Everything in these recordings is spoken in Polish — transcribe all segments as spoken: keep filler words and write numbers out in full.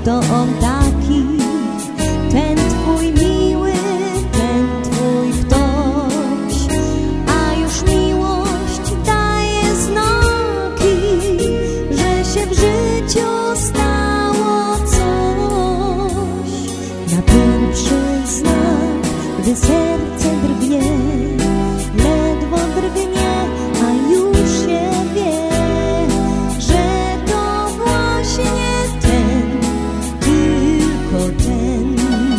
to on taki, ten twój miły, ten twój ktoś, a już miłość daje znaki, że się w życiu stało coś. Na pierwszy znak, gdy serce drgnie, ledwo drgnie, a już się wie, że to właśnie ten, tylko ten.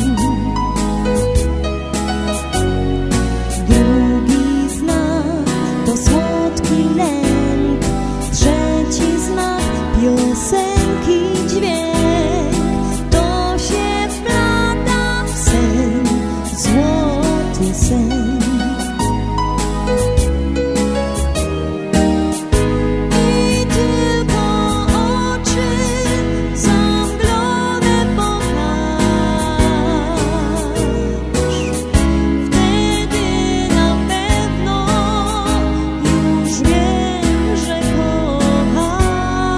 Drugi znak to słodki lęk, trzeci znak piosenki dźwięk, to się wplata w sen, złoty sen.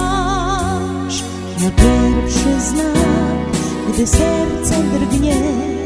Na pierwszy znak, gdy serce drgnie,